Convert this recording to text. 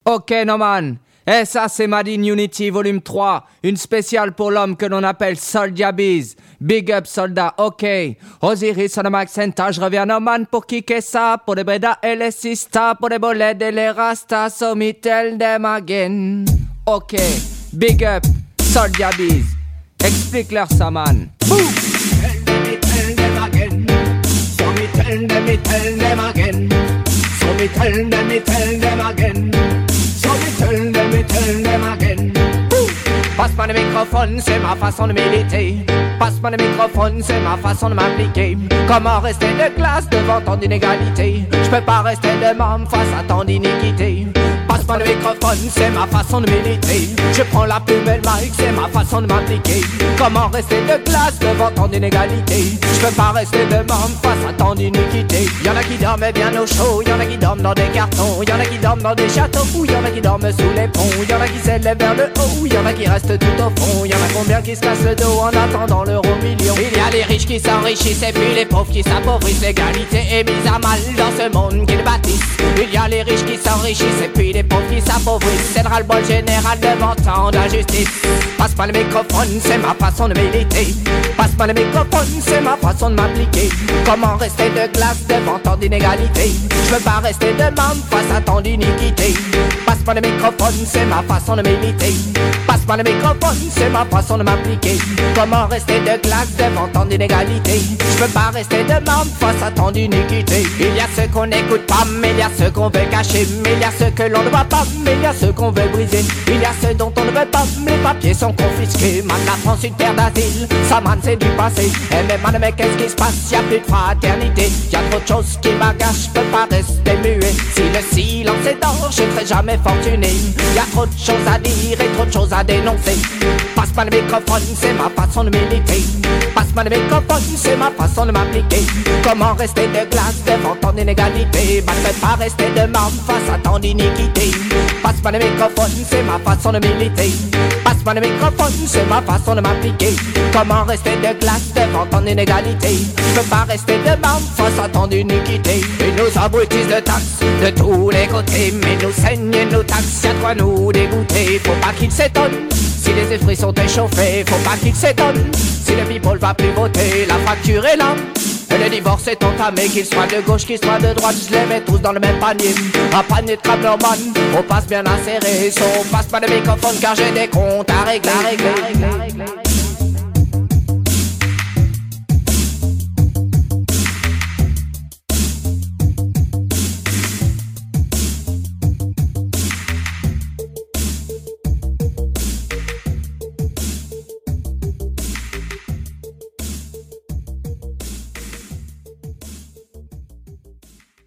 Ok, no man. Et ça, c'est Made in Unity volume 3. Une spéciale pour l'homme que l'on appelle Soldier Biz. Big up, soldat, ok. Osiris, on a Maxenta, je reviens no man pour kicker ça. Pour les Breda et les Sista. Pour les Bolets et les Rastas. So me tell them again. Ok, big up, Soldier Biz. Explique-leur ça, man. Tell them again. So me tell them again. So me tell them again. So me tell them again. Passe-moi le microphone, c'est ma façon de militer. Passe-moi le microphone, c'est ma façon de m'impliquer. Comment rester de classe devant ton inégalité? Je peux pas rester de membre face à ton iniquité. Passe-moi le microphone, c'est ma façon de militer. Je prends la plume et le mic, c'est ma façon de m'impliquer. Comment rester de classe devant ton inégalité? Je peux pas rester de membre face à ton iniquité. Y'en a qui dorment bien au chaud, y'en a qui dorment dans des cartons, y'en a qui dorment dans des châteaux, ou y'en a qui dorment sous les ponts, y'en a qui s'élèvent vers le haut, y'en a qui restent tout au fond, y'en a combien qui se cassent le dos en attendant l'euro million. Il y a les riches qui s'enrichissent et puis les pauvres qui s'appauvrissent. L'égalité est mise à mal dans ce monde qu'ils bâtissent. Il y a les riches qui s'enrichissent et puis les pauvres qui s'appauvrissent. C'est le ras-le-bol général devant tant d'injustice. Passe-moi le microphone, c'est ma façon de militer. Passe-moi le microphone, c'est ma façon de m'appliquer. Comment rester de glace devant tant d'inégalité? Je veux pas rester de membre face à tant d'iniquité. Passe-moi le microphone, c'est ma façon de militer. Passe-moi le microphone, c'est ma façon de m'appliquer. Comment rester de glace devant tant d'inégalité? Je veux pas rester de membre face à tant d'iniquité. Il y a ceux qu'on n'écoute pas, mais il y a ceux qu'on veut cacher. Mais il y a ceux que l'on ne voit pas, mais il y a ceux qu'on veut briser. Il y a ceux dont on ne veut pas, mais les papiers sont confisqués. Man, la France, une terre d'asile, ça man, c'est du passé. Et même man, mais qu'est-ce qui se passe? Y'a plus de fraternité. Y'a trop de choses qui m'agacent, je peux pas rester muet. Si le silence est d'or, je ne serai jamais fortuné. Y'a trop de choses à dire et trop de choses à dénoncer. Passe-moi le microphone, c'est ma façon de militer. Passe-moi le microphone, c'est ma façon de m'appliquer. Comment rester de glace devant ton inégalité? Man, ne pas rester de membre face à ton iniquité. Passe-moi le microphone, c'est ma façon de militer. Passe-moi le microphone, c'est ma façon de m'appliquer. Comment rester de glace devant ton inégalité? Je peux pas rester de membre face à ton iniquité. Ils nous abrutissent de taxes de tous les côtés, mais nous saignent et nous taxent, y'a de quoi nous dégoûter. Faut pas qu'ils s'étonnent si les esprits sont échauffés. Faut pas qu'ils s'étonnent si le people va plus voter. La fracture est là, et le divorce est entamé. Qu'il soit de gauche, qu'il soit de droite, je les mets tous dans le même panier. Un panier de crabes normal, on passe bien inséré. So, passe pas de microphone car j'ai des comptes à régler.